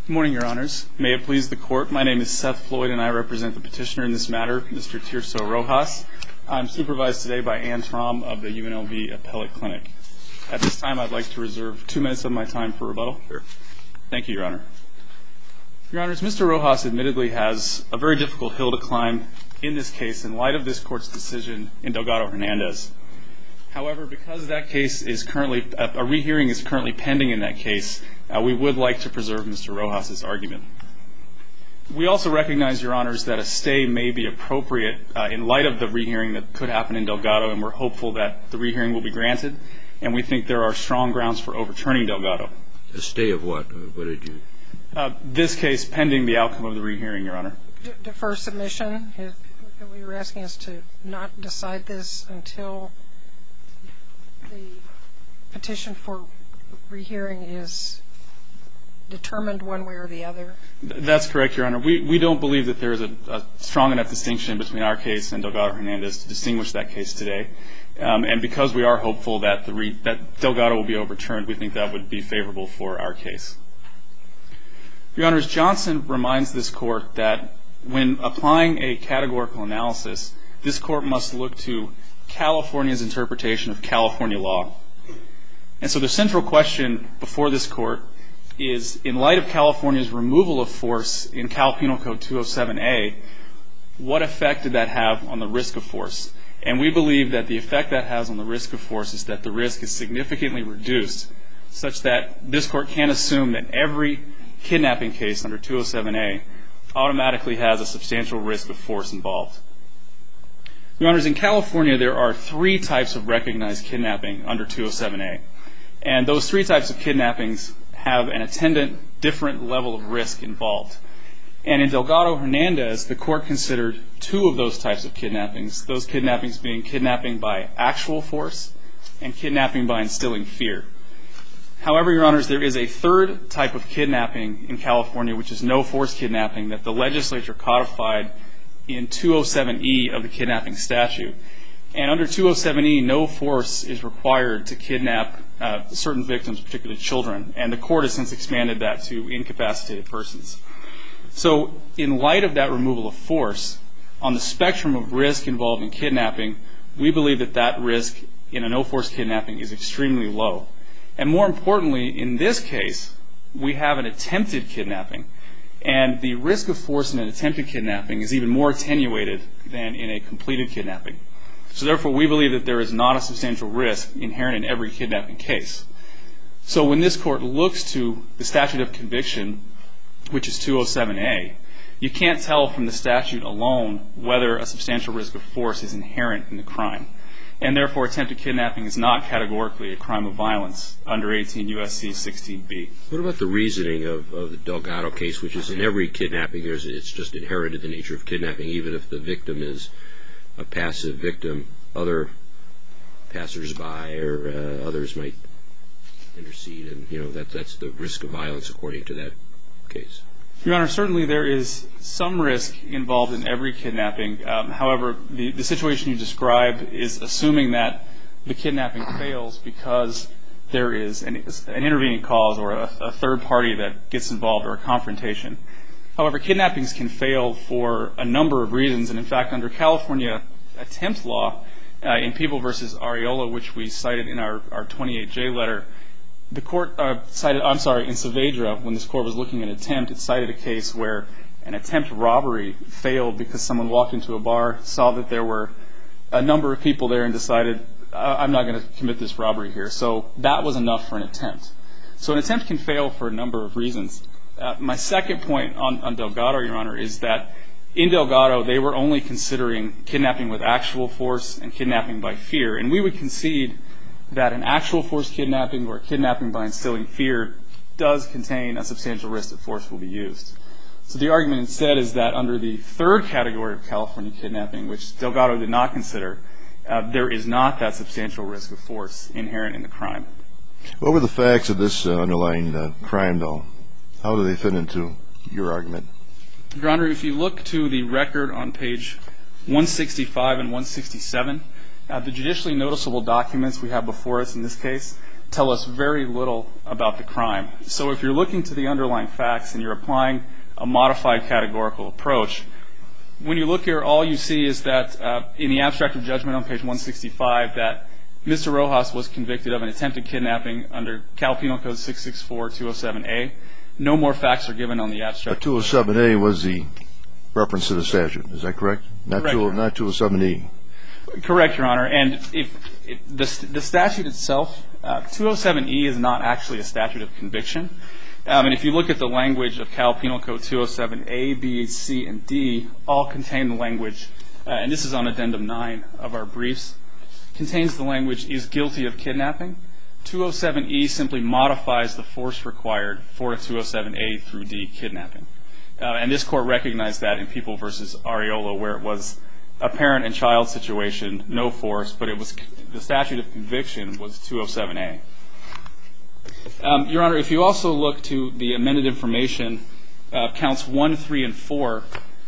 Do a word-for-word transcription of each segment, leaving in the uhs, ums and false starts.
Good morning, Your Honors. May it please the Court, my name is Seth Floyd and I represent the petitioner in this matter, Mister Tirso Rojas. I'm supervised today by Ann Traum of the U N L V Appellate Clinic. At this time, I'd like to reserve two minutes of my time for rebuttal. Sure. Thank you, Your Honor. Your Honors, Mister Rojas admittedly has a very difficult hill to climb in this case in light of this Court's decision in Delgado-Hernandez. However, because that case is currently, a rehearing is currently pending in that case, uh, we would like to preserve Mister Rojas' argument. We also recognize, Your Honors, that a stay may be appropriate uh, in light of the rehearing that could happen in Delgado, and we're hopeful that the rehearing will be granted, and we think there are strong grounds for overturning Delgado. A stay of what? What did you? Uh, this case pending the outcome of the rehearing, Your Honor. D- defer submission. We were asking us to not decide this until the petition for rehearing is determined one way or the other. That's correct, Your Honor. We we don't believe that there is a, a strong enough distinction between our case and Delgado-Hernandez to distinguish that case today. Um, and because we are hopeful that the re, that Delgado will be overturned, we think that would be favorable for our case. Your Honors, Johnson reminds this Court that when applying a categorical analysis, this Court must look to California's interpretation of California law. And so the central question before this Court is, in light of California's removal of force in Cal Penal Code two oh seven A, what effect did that have on the risk of force? And we believe that the effect that has on the risk of force is that the risk is significantly reduced, such that this Court can't assume that every kidnapping case under two oh seven A automatically has a substantial risk of force involved. Your Honors, in California there are three types of recognized kidnapping under two oh seven A. And those three types of kidnappings have an attendant different level of risk involved. And in Delgado-Hernandez, the Court considered two of those types of kidnappings, those kidnappings being kidnapping by actual force and kidnapping by instilling fear. However, Your Honors, there is a third type of kidnapping in California, which is no-force kidnapping, that the legislature codified in two oh seven E of the kidnapping statute. And under two oh seven E, no force is required to kidnap uh, certain victims, particularly children. And the Court has since expanded that to incapacitated persons. So in light of that removal of force, on the spectrum of risk involved in kidnapping, we believe that that risk in a no-force kidnapping is extremely low. And more importantly, in this case, we have an attempted kidnapping. And the risk of force in an attempted kidnapping is even more attenuated than in a completed kidnapping. So therefore, we believe that there is not a substantial risk inherent in every kidnapping case. So when this Court looks to the statute of conviction, which is two oh seven A, you can't tell from the statute alone whether a substantial risk of force is inherent in the crime. And therefore, attempted kidnapping is not categorically a crime of violence under eighteen U S C sixteen B. What about the reasoning of, of the Delgado case, which is in every kidnapping, there's, it's just inherited the nature of kidnapping, even if the victim is a passive victim, other passers-by or uh, others might intercede, and you know that that's the risk of violence according to that case. Your Honor, certainly there is some risk involved in every kidnapping. Um, however, the, the situation you describe is assuming that the kidnapping fails because there is an, an intervening cause or a, a third party that gets involved or a confrontation. However, kidnappings can fail for a number of reasons, and in fact, under California attempt law, uh, in People versus Areola, which we cited in our, our twenty-eight J letter, the Court uh, cited, I'm sorry, in Saavedra, when this Court was looking at attempt, it cited a case where an attempt robbery failed because someone walked into a bar, saw that there were a number of people there, and decided, uh, I'm not going to commit this robbery here. So that was enough for an attempt. So an attempt can fail for a number of reasons. Uh, my second point on, on Delgado, Your Honor, is that in Delgado, they were only considering kidnapping with actual force and kidnapping by fear. And we would concede that an actual force kidnapping or kidnapping by instilling fear does contain a substantial risk that force will be used. So the argument instead is that under the third category of California kidnapping, which Delgado did not consider, uh, there is not that substantial risk of force inherent in the crime. What were the facts of this uh, underlying uh, crime, though? How do they fit into your argument? Your Honor, if you look to the record on page one sixty-five and one sixty-seven, Uh, the judicially noticeable documents we have before us in this case, tell us very little about the crime. So if you're looking to the underlying facts and you're applying a modified categorical approach, when you look here, all you see is that uh, in the abstract of judgment on page one sixty-five that Mister Rojas was convicted of an attempted kidnapping under Cal Penal Code six sixty-four two oh seven A. No more facts are given on the abstract. But two oh seven A was the reference to the statute. Is that correct? Not Correct, two, not two oh seven E. Correct, Your Honor. And if, if the, the statute itself, uh, two oh seven E is not actually a statute of conviction. Um, and if you look at the language of Cal Penal Code two oh seven A, B, C, and D, all contain the language, uh, and this is on addendum nine of our briefs, contains the language is guilty of kidnapping. two oh seven E simply modifies the force required for a two oh seven A through D kidnapping. Uh, and this court recognized that in People v. Areola, where it was a parent and child situation, no force, but it was the statute of conviction was two oh seven A. Um, Your Honor, if you also look to the amended information, uh, counts one, three, and four,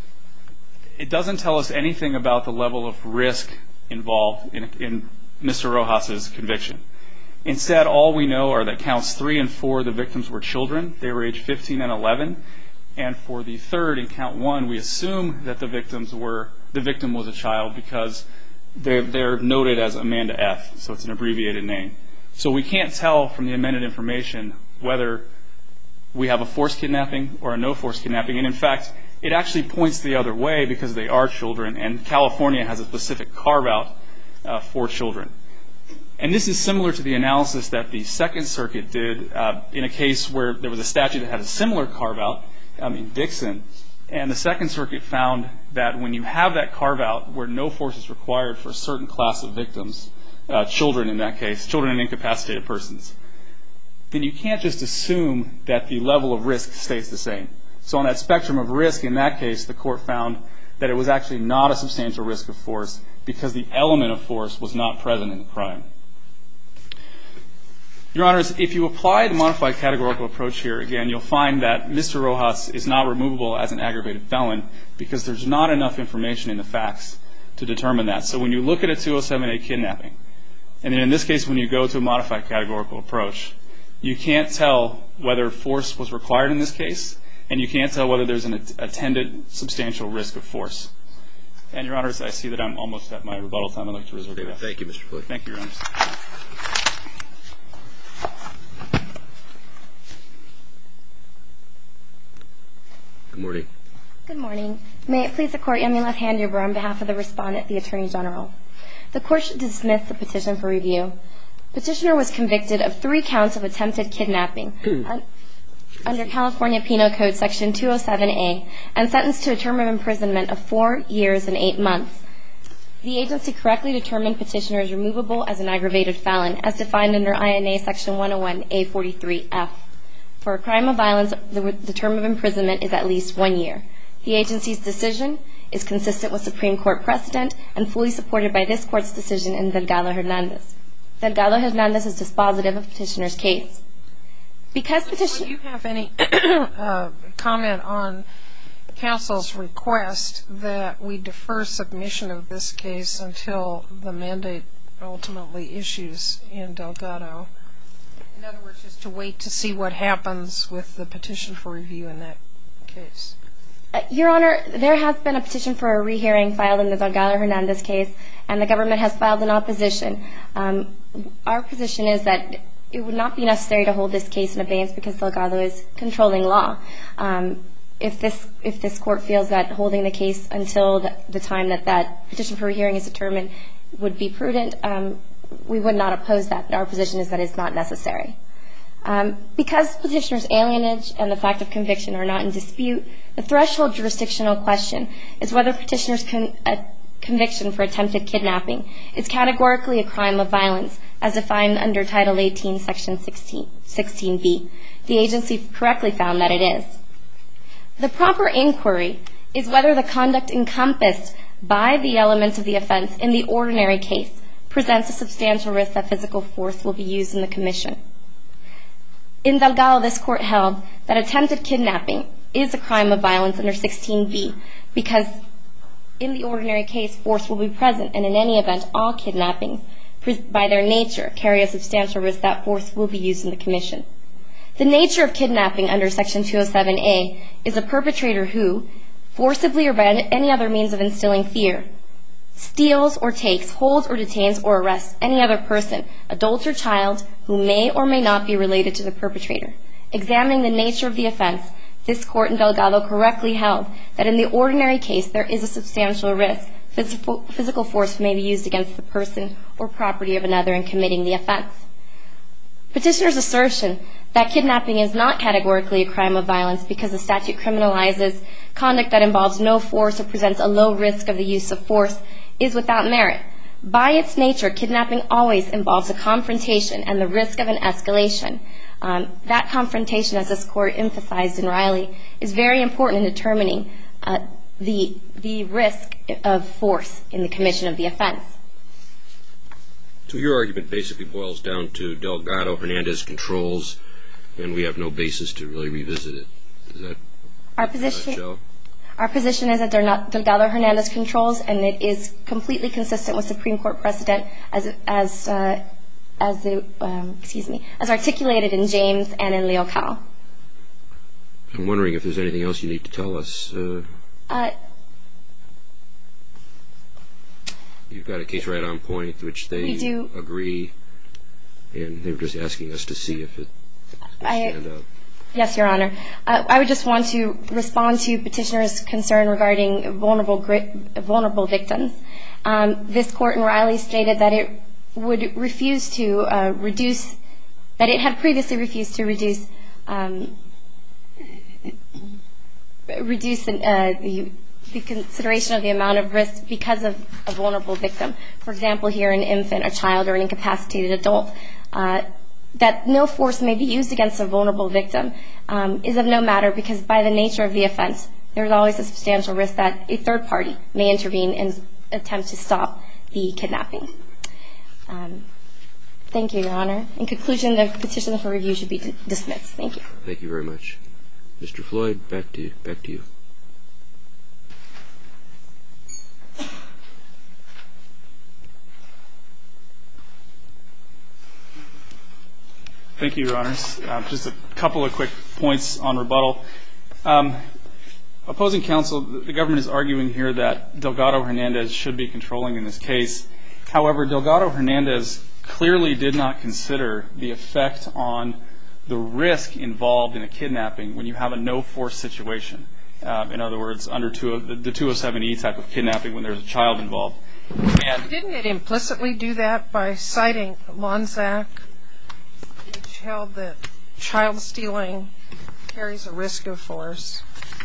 it doesn't tell us anything about the level of risk involved in, in Mister Rojas's conviction. Instead, all we know are that counts three and four, the victims were children. They were aged fifteen and eleven. And for the third, in count one, we assume that the victims were the victim was a child because they're, they're noted as Amanda F. So it's an abbreviated name. So we can't tell from the amended information whether we have a forced kidnapping or a no forced kidnapping. And in fact, it actually points the other way because they are children, and California has a specific carve-out uh, for children. And this is similar to the analysis that the Second Circuit did uh, in a case where there was a statute that had a similar carve-out um, in Dixon. And the Second Circuit found that when you have that carve-out where no force is required for a certain class of victims, uh, children in that case, children and incapacitated persons, then you can't just assume that the level of risk stays the same. So on that spectrum of risk, in that case, the court found that it was actually not a substantial risk of force because the element of force was not present in the crime. Your Honors, if you apply the modified categorical approach here, again, you'll find that Mister Rojas is not removable as an aggravated felon because there's not enough information in the facts to determine that. So when you look at a two oh seven A kidnapping, and then in this case when you go to a modified categorical approach, you can't tell whether force was required in this case, and you can't tell whether there's an attendant substantial risk of force. And, Your Honors, I see that I'm almost at my rebuttal time. I'd like to reserve the rest. Thank you, Mister Floyd. Thank you, Your Honors. Good morning. Good morning. May it please the Court, Yamila Handuber on behalf of the Respondent, the Attorney General. The Court should dismiss the petition for review. Petitioner was convicted of three counts of attempted kidnapping under California Penal Code Section two oh seven A and sentenced to a term of imprisonment of four years and eight months. The agency correctly determined petitioner is removable as an aggravated felon as defined under I N A Section one oh one A forty-three F. For a crime of violence, the, the term of imprisonment is at least one year. The agency's decision is consistent with Supreme Court precedent and fully supported by this Court's decision in Delgado-Hernandez. Delgado-Hernandez is dispositive of petitioner's case. Because petitioner... Do you have any uh, comment on counsel's request that we defer submission of this case until the mandate ultimately issues in Delgado? In other words, just to wait to see what happens with the petition for review in that case. Uh, Your Honor, there has been a petition for a rehearing filed in the Delgado-Hernandez case, and the government has filed an opposition. Um, our position is that it would not be necessary to hold this case in abeyance because Delgado is controlling law. Um, if this if this court feels that holding the case until the, the time that that petition for rehearing is determined would be prudent, um, we would not oppose that, but our position is that it's not necessary. Um, because petitioner's alienage and the fact of conviction are not in dispute, the threshold jurisdictional question is whether petitioner's con- a conviction for attempted kidnapping is categorically a crime of violence as defined under Title eighteen, Section sixteen B. The agency correctly found that it is. The proper inquiry is whether the conduct encompassed by the elements of the offense in the ordinary case presents a substantial risk that physical force will be used in the commission. In Delgado, this court held that attempted kidnapping is a crime of violence under sixteen B because in the ordinary case, force will be present, and in any event, all kidnappings by their nature, carry a substantial risk that force will be used in the commission. The nature of kidnapping under Section two oh seven A is a perpetrator who, forcibly or by any other means of instilling fear, steals or takes, holds or detains or arrests any other person, adult or child, who may or may not be related to the perpetrator. Examining the nature of the offense, this court in Delgado correctly held that in the ordinary case there is a substantial risk physical, physical force may be used against the person or property of another in committing the offense. Petitioner's assertion that kidnapping is not categorically a crime of violence because the statute criminalizes conduct that involves no force or presents a low risk of the use of force is without merit. By its nature, kidnapping always involves a confrontation and the risk of an escalation. Um, that confrontation, as this court emphasized in Riley, is very important in determining uh, the, the risk of force in the commission of the offense. So your argument basically boils down to Delgado-Hernandez controls, and we have no basis to really revisit it. Is that our position? Show? Our position is that they're not Delgado-Hernandez controls, and it is completely consistent with Supreme Court precedent as as uh, as the, um, excuse me as articulated in James and in Leocal. I'm wondering if there's anything else you need to tell us. Uh, uh, you've got a case right on point, which they we do. agree, and they were just asking us to see if it will stand up. Yes, Your Honor. Uh, I would just want to respond to Petitioner's concern regarding vulnerable vulnerable victims. Um, this court in Riley stated that it would refuse to uh, reduce, that it had previously refused to reduce um, reduce uh, the, the consideration of the amount of risk because of a vulnerable victim. For example, here an infant, a child, or an incapacitated adult. Uh, that no force may be used against a vulnerable victim um, is of no matter because by the nature of the offense, there's always a substantial risk that a third party may intervene and attempt to stop the kidnapping. Um, thank you, Your Honor. In conclusion, the petition for review should be d- dismissed. Thank you. Thank you very much. Mister Floyd, back to you. Back to you. Thank you, Your Honors. Uh, just a couple of quick points on rebuttal. Um, opposing counsel, the government is arguing here that Delgado-Hernandez should be controlling in this case. However, Delgado-Hernandez clearly did not consider the effect on the risk involved in a kidnapping when you have a no-force situation. Uh, in other words, under two, the two oh seven E type of kidnapping when there's a child involved. And didn't it implicitly do that by citing Lonzac, which held that child stealing carries a risk of force?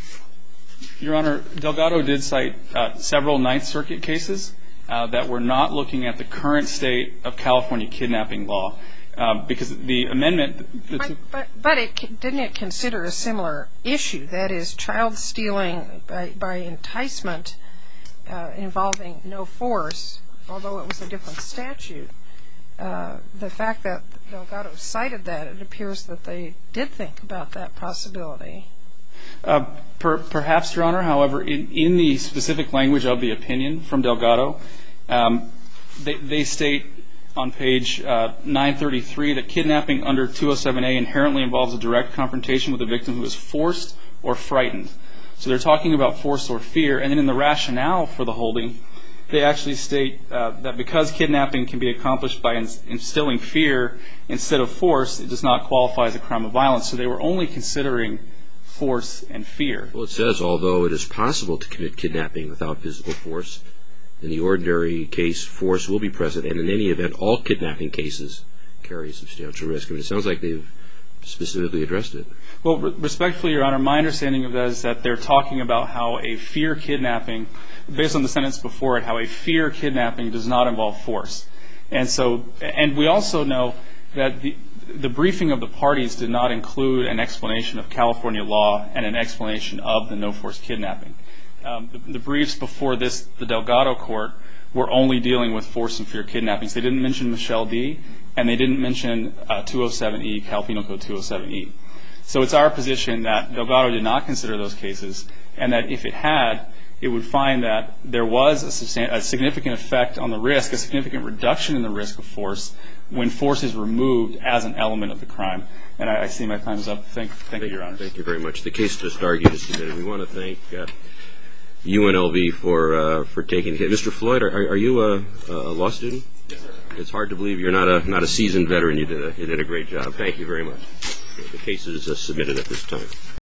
Your Honor, Delgado did cite uh, several Ninth Circuit cases uh, that were not looking at the current state of California kidnapping law uh, because the amendment... The but but, but it, didn't it consider a similar issue, that is child stealing by, by enticement uh, involving no force, although it was a different statute? Uh, the fact that Delgado cited that, it appears that they did think about that possibility. Uh, per, perhaps, Your Honor. However, in, in the specific language of the opinion from Delgado, um, they, they state on page uh, nine thirty-three that kidnapping under two oh seven A inherently involves a direct confrontation with a victim who is forced or frightened. So they're talking about force or fear. And then in the rationale for the holding, they actually state uh, that because kidnapping can be accomplished by ins- instilling fear instead of force, it does not qualify as a crime of violence. So they were only considering force and fear. Well, it says, although it is possible to commit kidnapping without physical force, in the ordinary case, force will be present, and in any event, all kidnapping cases carry a substantial risk. I mean, it sounds like they've specifically addressed it. Well, re- respectfully, Your Honor, my understanding of that is that they're talking about how a fear kidnapping, based on the sentence before it, how a fear kidnapping does not involve force. And so, and we also know that the the briefing of the parties did not include an explanation of California law and an explanation of the no-force kidnapping. Um, the, the briefs before this, the Delgado court, were only dealing with force and fear kidnappings. They didn't mention Michelle D., and they didn't mention uh, two oh seven E, Cal Penal Code two oh seven E. So it's our position that Delgado did not consider those cases, and that if it had, it would find that there was a, substan- a significant effect on the risk, a significant reduction in the risk of force when force is removed as an element of the crime. And I, I see my time is up. Thank, thank, thank you, Your Honor. Thank you very much. The case just argued is submitted. We want to thank uh, U N L V for uh, for taking it. Mister Floyd, are, are you a, a law student? Yes, sir. It's hard to believe you're not a not a seasoned veteran. You did a, you did a great job. Thank you very much. The case is uh, submitted at this time.